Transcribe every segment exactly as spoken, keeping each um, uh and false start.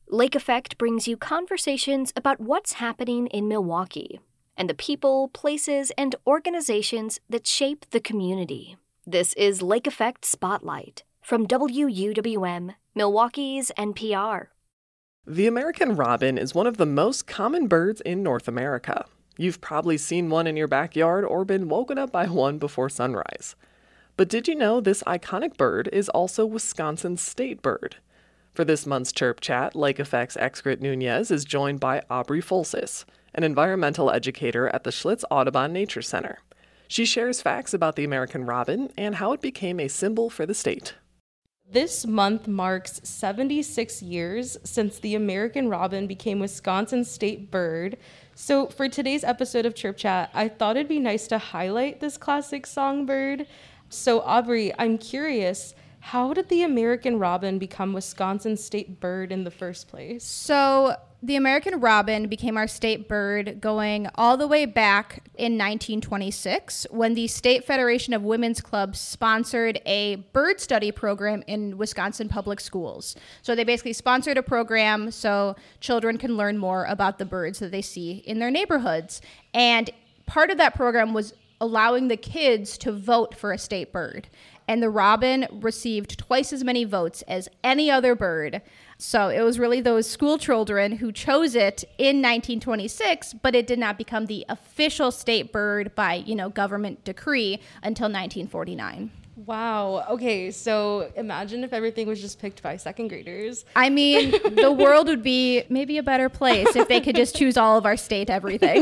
Lake Effect brings you conversations about what's happening in Milwaukee and the people, places, and organizations that shape the community. This is Lake Effect Spotlight from W U W M, Milwaukee's N P R. The American robin is one of the most common birds in North America. You've probably seen one in your backyard or been woken up by one before sunrise. But did you know this iconic bird is also Wisconsin's state bird? For this month's Chirp Chat, Lake Effect's Excrit Nunez is joined by Aubrey Fulcis, an environmental educator at the Schlitz Audubon Nature Center. She shares facts about the American robin and how it became a symbol for the state. This month marks seventy-six years since the American robin became Wisconsin's state bird. So for today's episode of Chirp Chat, I thought it'd be nice to highlight this classic songbird. So Aubrey, I'm curious, how did the American robin become Wisconsin's state bird in the first place? So the American robin became our state bird going all the way back in nineteen twenty-six when the State Federation of Women's Clubs sponsored a bird study program in Wisconsin public schools. So they basically sponsored a program so children can learn more about the birds that they see in their neighborhoods. And part of that program was allowing the kids to vote for a state bird. And the robin received twice as many votes as any other bird. So it was really those school children who chose it in nineteen twenty-six, but it did not become the official state bird by, you know, government decree until nineteen forty-nine. Wow. Okay, so imagine if everything was just picked by second graders. I mean, the world would be maybe a better place if they could just choose all of our state everything.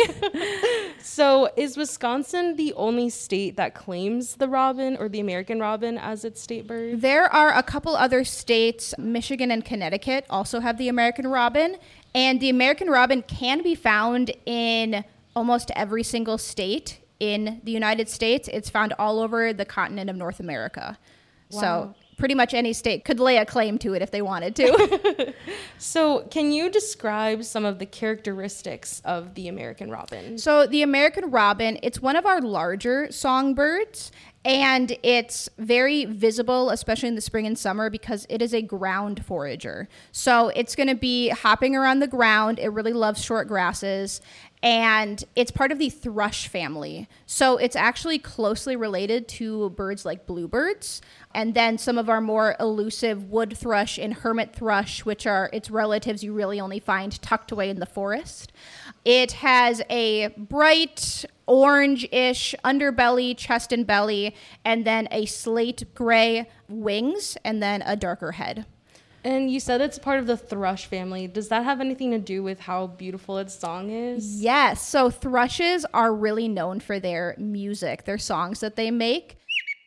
So is Wisconsin the only state that claims the robin or the American robin as its state bird? There are a couple other states, Michigan and Connecticut also have the American robin, and the American robin can be found in almost every single state in the United States. It's found all over the continent of North America. Wow. So pretty much any state could lay a claim to it if they wanted to. So can you describe some of the characteristics of the American robin? So the American robin, it's one of our larger songbirds, and it's very visible, especially in the spring and summer, because it is a ground forager. So it's going to be hopping around the ground. It really loves short grasses. And it's part of the thrush family. So it's actually closely related to birds like bluebirds. And then some of our more elusive wood thrush and hermit thrush, which are its relatives you really only find tucked away in the forest. It has a bright orange-ish underbelly, chest and belly, and then a slate gray wings, and then a darker head. And you said it's part of the thrush family. Does that have anything to do with how beautiful its song is? Yes. So thrushes are really known for their music, their songs that they make.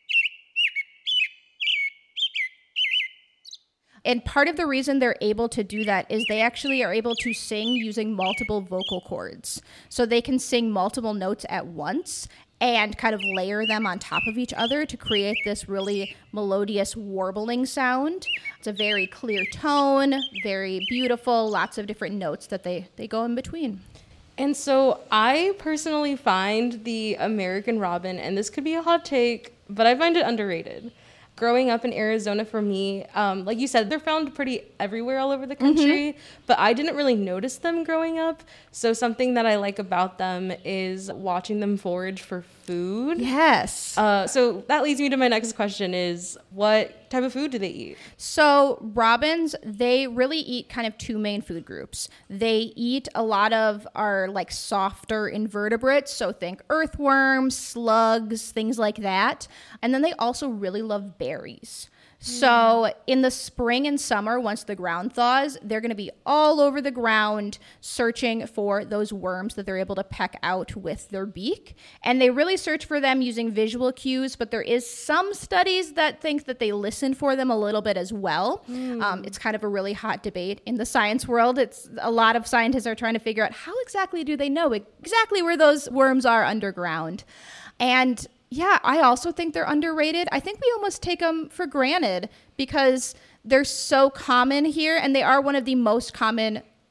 And part of the reason they're able to do that is they actually are able to sing using multiple vocal cords. So they can sing multiple notes at once and kind of layer them on top of each other to create this really melodious warbling sound. It's a very clear tone, very beautiful, lots of different notes that they, they go in between. And so I personally find the American robin, and this could be a hot take, but I find it underrated. Growing up in Arizona for me, um, like you said, they're found pretty everywhere all over the country, mm-hmm. but I didn't really notice them growing up. So something that I like about them is watching them forage for food. Yes. Uh, so that leads me to my next question is, what type of food do they eat? So robins, they really eat kind of two main food groups. They eat a lot of our like softer invertebrates. So think earthworms, slugs, things like that. And then they also really love berries. So in the spring and summer, once the ground thaws, they're going to be all over the ground searching for those worms that they're able to peck out with their beak. And they really search for them using visual cues, but there is some studies that think that they listen for them a little bit as well. Mm. Um, it's kind of a really hot debate in the science world. It's a lot of scientists are trying to figure out how exactly do they know exactly where those worms are underground. And yeah, I also think they're underrated. I think we almost take them for granted because they're so common here, and they are one of the most common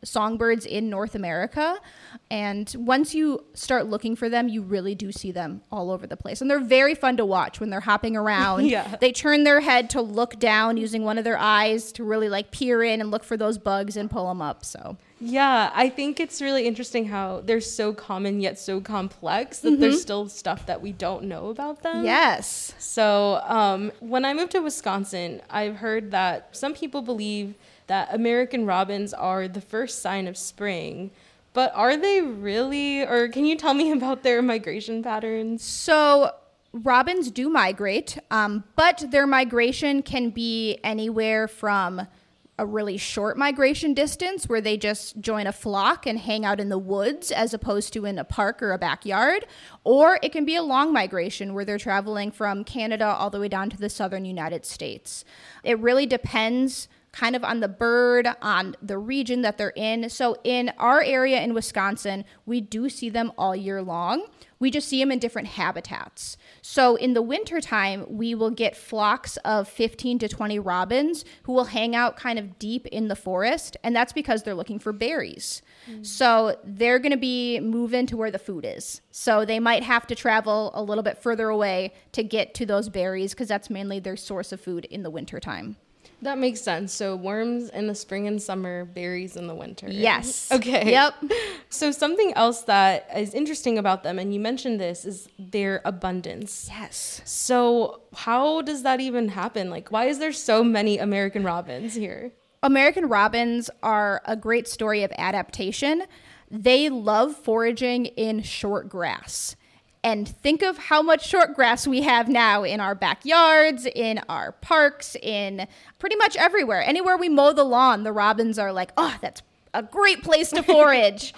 songbirds in North America. And once you start looking for them, you really do see them all over the place. And they're very fun to watch when they're hopping around. Yeah. They turn their head to look down using one of their eyes to really like peer in and look for those bugs and pull them up. So yeah, I think it's really interesting how they're so common yet so complex that mm-hmm. there's still stuff that we don't know about them. Yes. So um, when I moved to Wisconsin, I've heard that some people believe that American robins are the first sign of spring. But are they really? Or can you tell me about their migration patterns? So robins do migrate, um, but their migration can be anywhere from a really short migration distance where they just join a flock and hang out in the woods as opposed to in a park or a backyard. Or it can be a long migration where they're traveling from Canada all the way down to the southern United States. It really depends kind of on the bird, on the region that they're in. So in our area in Wisconsin, we do see them all year long. We just see them in different habitats. So in the wintertime, we will get flocks of fifteen to twenty robins who will hang out kind of deep in the forest. And that's because they're looking for berries. Mm. So they're going to be moving to where the food is. So they might have to travel a little bit further away to get to those berries because that's mainly their source of food in the wintertime. That makes sense. So worms in the spring and summer, berries in the winter. Yes. Okay. Yep. So something else that is interesting about them, and you mentioned this, is their abundance. Yes. So how does that even happen? Like, why is there so many American robins here? American robins are a great story of adaptation. They love foraging in short grass. And think of how much short grass we have now in our backyards, in our parks, in pretty much everywhere. Anywhere we mow the lawn, the robins are like, oh, that's a great place to forage.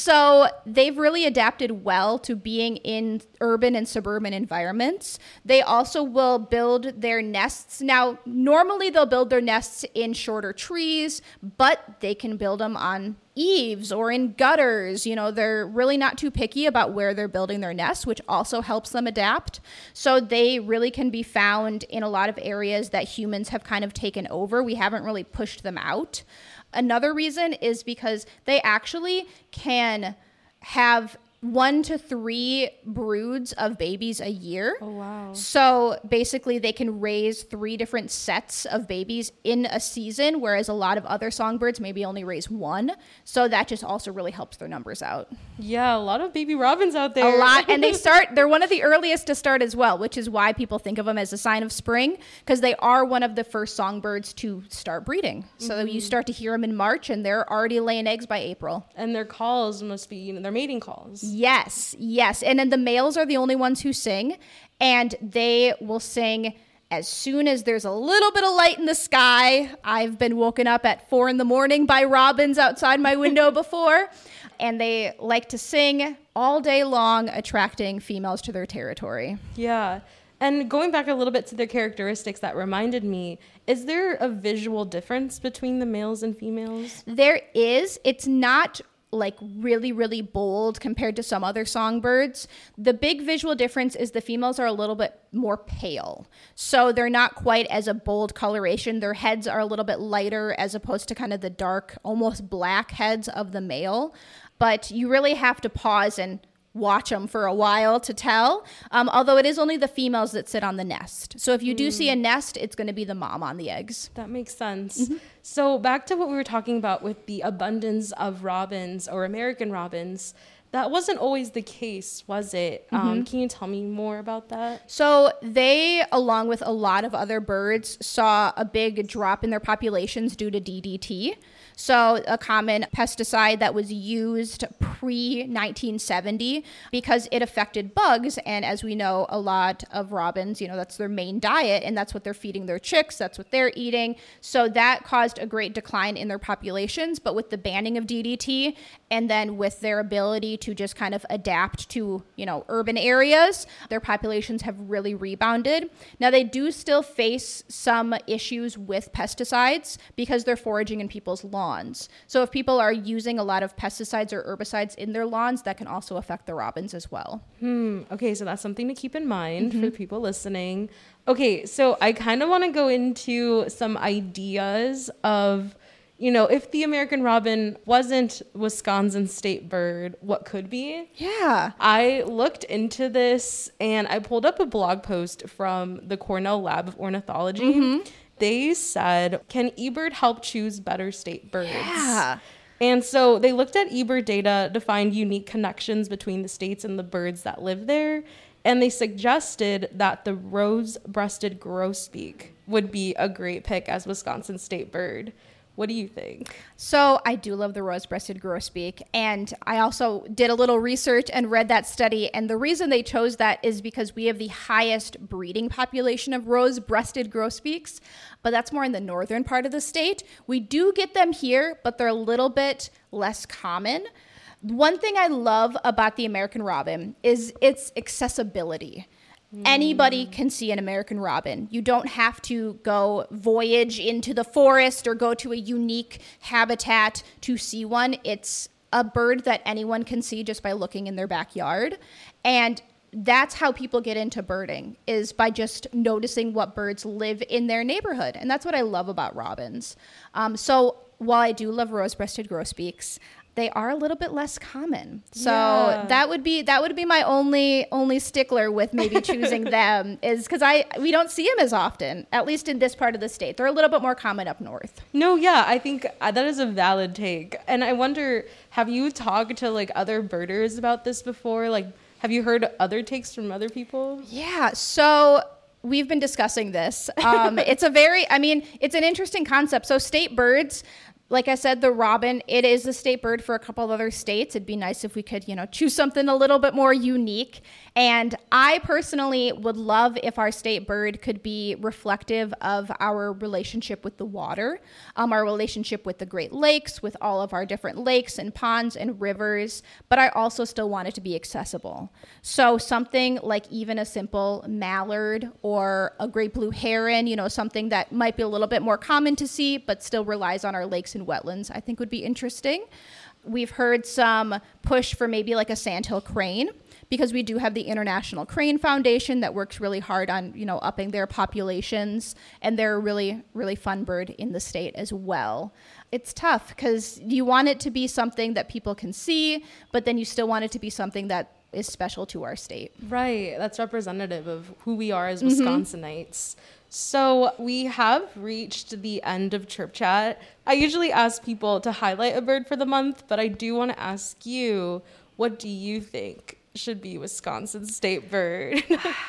So they've really adapted well to being in urban and suburban environments. They also will build their nests. Now, normally they'll build their nests in shorter trees, but they can build them on eaves or in gutters. You know, they're really not too picky about where they're building their nests, which also helps them adapt. So they really can be found in a lot of areas that humans have kind of taken over. We haven't really pushed them out. Another reason is because they actually can have one to three broods of babies a year. Oh, wow. So basically they can raise three different sets of babies in a season, whereas a lot of other songbirds maybe only raise one. So that just also really helps their numbers out. Yeah, a lot of baby robins out there. A lot. And they start, they're one of the earliest to start as well, which is why people think of them as a sign of spring, because they are one of the first songbirds to start breeding. So mm-hmm. you start to hear them in March and they're already laying eggs by April. And their calls must be, you know, their mating calls. Yes, yes. And then the males are the only ones who sing, and they will sing as soon as there's a little bit of light in the sky. I've been woken up at four in the morning by robins outside my window before, and they like to sing all day long, attracting females to their territory. Yeah. And going back a little bit to their characteristics, that reminded me, is there a visual difference between the males and females? There is. It's not like really, really bold compared to some other songbirds. The big visual difference is the females are a little bit more pale. So they're not quite as a bold coloration. Their heads are a little bit lighter as opposed to kind of the dark, almost black heads of the male. But you really have to pause and watch them for a while to tell, um, although it is only the females that sit on the nest. So if you do mm. see a nest, it's going to be the mom on the eggs. That makes sense. Mm-hmm. So back to what we were talking about with the abundance of robins or American robins, that wasn't always the case, was it? Mm-hmm. Um, can you tell me more about that? So they, along with a lot of other birds, saw a big drop in their populations due to D D T. So a common pesticide that was used pre nineteen seventy because it affected bugs. And as we know, a lot of robins, you know, that's their main diet and that's what they're feeding their chicks. That's what they're eating. So that caused a great decline in their populations. But with the banning of D D T and then with their ability to just kind of adapt to, you know, urban areas, their populations have really rebounded. Now they do still face some issues with pesticides because they're foraging in people's lawns. So if people are using a lot of pesticides or herbicides in their lawns, that can also affect the robins as well. Hmm. Okay, so that's something to keep in mind mm-hmm. for people listening. Okay, so I kind of want to go into some ideas of, you know, if the American robin wasn't Wisconsin's state bird, what could be? Yeah. I looked into this and I pulled up a blog post from the Cornell Lab of Ornithology. Mm-hmm. They said, can eBird help choose better state birds? Yeah. And so they looked at eBird data to find unique connections between the states and the birds that live there. And they suggested that the rose-breasted grosbeak would be a great pick as Wisconsin's state bird. What do you think? So I do love the rose-breasted grosbeak, and I also did a little research and read that study, and the reason they chose that is because we have the highest breeding population of rose-breasted grosbeaks, but that's more in the northern part of the state. We do get them here, but they're a little bit less common. One thing I love about the American robin is its accessibility. Anybody can see an American robin. You don't have to go voyage into the forest or go to a unique habitat to see one. It's a bird that anyone can see just by looking in their backyard. And that's how people get into birding, is by just noticing what birds live in their neighborhood. And that's what I love about robins. Um, so while I do love rose-breasted grosbeaks, they are a little bit less common. So yeah. that would be that would be my only only stickler with maybe choosing them, is because I we don't see them as often, at least in this part of the state. They're a little bit more common up north. No, yeah, I think that is a valid take. And I wonder, have you talked to like other birders about this before? Like, have you heard other takes from other people? Yeah, so we've been discussing this. Um, it's a very, I mean, it's an interesting concept. So state birds, like I said, the robin, it is the state bird for a couple of other states. It'd be nice if we could, you know, choose something a little bit more unique. And I personally would love if our state bird could be reflective of our relationship with the water, um, our relationship with the Great Lakes, with all of our different lakes and ponds and rivers. But I also still want it to be accessible. So something like even a simple mallard or a great blue heron, you know, something that might be a little bit more common to see, but still relies on our lakes and wetlands, I think would be interesting. We've heard some push for maybe like a sandhill crane, because we do have the International Crane Foundation that works really hard on, you know, upping their populations, and they're a really, really fun bird in the state as well. It's tough because you want it to be something that people can see, but then you still want it to be something that is special to our state. Right. That's representative of who we are as Wisconsinites. Mm-hmm. So we have reached the end of Chirp Chat. I usually ask people to highlight a bird for the month, but I do want to ask you, what do you think should be Wisconsin's state bird?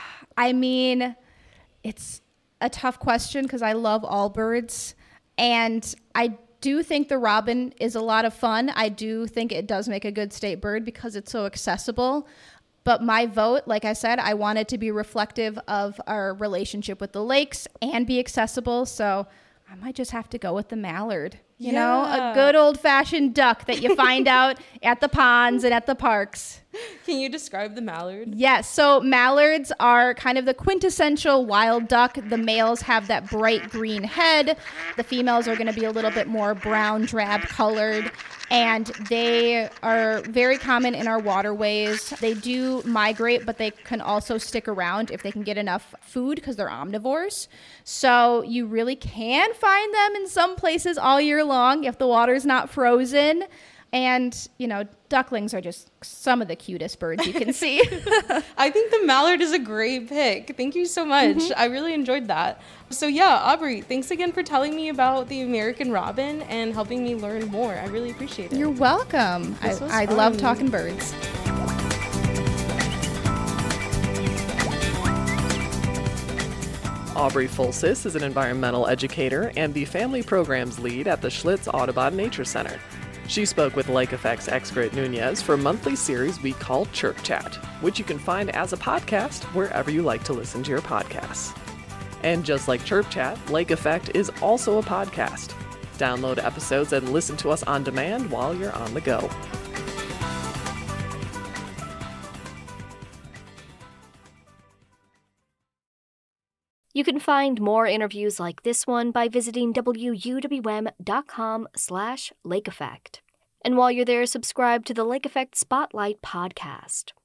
I mean, it's a tough question because I love all birds, and I do think the robin is a lot of fun. I do think it does make a good state bird because it's so accessible. But my vote, like I said, I want it to be reflective of our relationship with the lakes and be accessible. So I might just have to go with the mallard. You yeah. know, a good old-fashioned duck that you find out at the ponds and at the parks. Can you describe the mallard? Yes. So mallards are kind of the quintessential wild duck. The males have that bright green head. The females are going to be a little bit more brown, drab colored. And they are very common in our waterways. They do migrate, but they can also stick around if they can get enough food because they're omnivores. So you really can find them in some places all year long if the water's not frozen. And, you know, ducklings are just some of the cutest birds you can see. I think the mallard is a great pick. Thank you so much. Mm-hmm. I really enjoyed that. So yeah, Aubrey, thanks again for telling me about the American robin and helping me learn more. I really appreciate it. You're welcome. I, I love talking birds. Aubrey Fulsis is an environmental educator and the family programs lead at the Schlitz Audubon Nature Center. She spoke with Lake Effect's X-Grit Nunez for a monthly series we call Chirp Chat, which you can find as a podcast wherever you like to listen to your podcasts. And just like Chirp Chat, Lake Effect is also a podcast. Download episodes and listen to us on demand while you're on the go. You can find more interviews like this one by visiting W U W M dot com slash Lake Effect. And while you're there, subscribe to the Lake Effect Spotlight podcast.